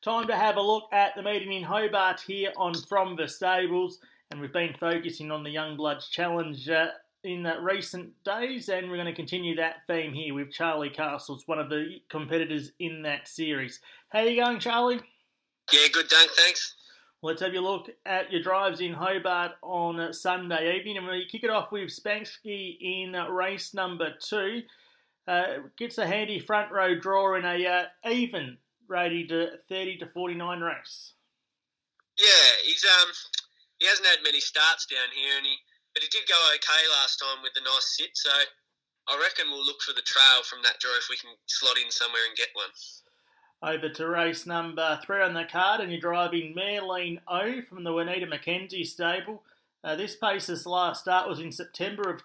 Time to have a look at the meeting in Hobart here on From the Stables, and we've been focusing on the Youngbloods Challenge in recent days, and we're going to continue that theme here with Charlie Castles, one of the competitors in that series. How are you going, Charlie? Yeah, good, Dunk, thanks. Let's have a look at your drives in Hobart on Sunday evening, and we kick it off with Spanksky in race number 2. Gets a handy front row draw in a even rated 30 to 49 race. Yeah, he hasn't had many starts down here, but he did go okay last time with the nice sit. So I reckon we'll look for the trail from that draw if we can slot in somewhere and get one. Over to race number 3 on the card, and you're driving Maylene O from the Juanita McKenzie stable. This pace's last start was in September of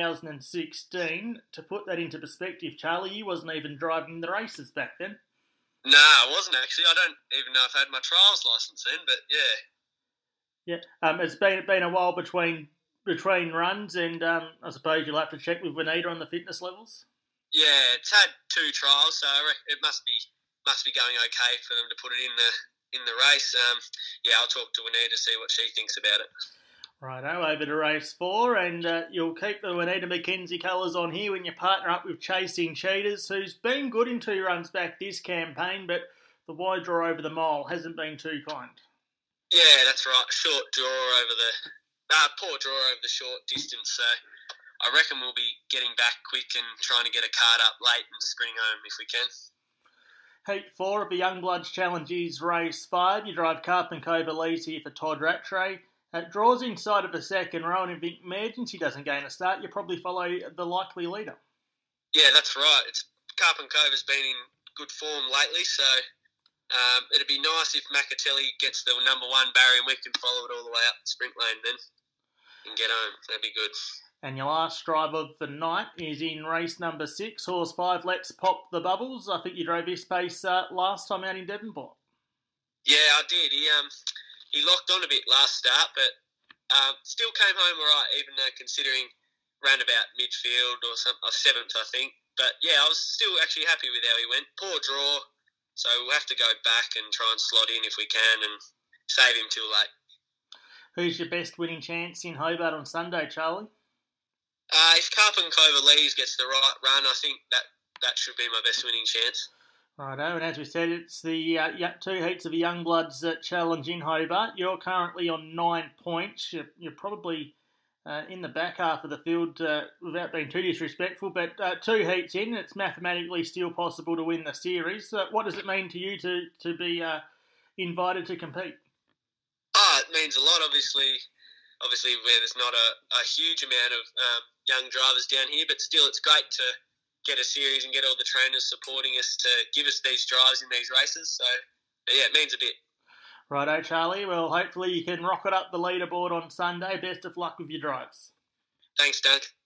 2016. To put that into perspective, Charlie, you wasn't even driving the races back then. No, I wasn't actually. I don't even know if I had my trials licence then, but yeah. Yeah, it's been a while between runs, and I suppose you'll have to check with Juanita on the fitness levels. Yeah, it's had 2 trials, so I reckon it must be going okay for them to put it in the race. I'll talk to Juanita to see what she thinks about it. Righto, over to race 4, and you'll keep the Juanita McKenzie colours on here when you partner up with Chasing Cheetahs, who's been good in 2 runs back this campaign, but the wide draw over the mile hasn't been too kind. Yeah, that's right. Short draw over poor draw over the short distance. So I reckon we'll be getting back quick and trying to get a card up late and spring home if we can. Heat 4 of the Youngbloods Challenge is race 5. You drive Carpent Cove Elise here for Todd Rattray. Draws inside of the second row, and if the emergency doesn't gain a start, you probably follow the likely leader. Yeah, that's right. Carpent Cove has been in good form lately, so it'd be nice if Macatelli gets the number 1 barrier and we can follow it all the way up the sprint lane then and get home. That'd be good. And your last drive of the night is in race number 6, horse 5, Let's Pop the Bubbles. I think you drove this pace last time out in Devonport. Yeah, I did. He locked on a bit last start, but still came home all right, even though considering ran about midfield or 7th, I think. But yeah, I was still actually happy with how he went. Poor draw, so we'll have to go back and try and slot in if we can and save him till late. Who's your best winning chance in Hobart on Sunday, Charlie? If Carpent Cove Elise gets the right run, I think that should be my best winning chance. Righto, and as we said, it's the 2 heats of the Youngbloods Challenge in Hobart. You're currently on 9 points. You're probably in the back half of the field without being too disrespectful, but 2 heats in, it's mathematically still possible to win the series. What does it mean to you to be invited to compete? It means a lot, obviously where there's not a huge amount of young drivers down here, but still it's great to get a series and get all the trainers supporting us to give us these drives in these races. So, yeah, it means a bit. Righto, Charlie. Well, hopefully you can rocket up the leaderboard on Sunday. Best of luck with your drives. Thanks, Dunk.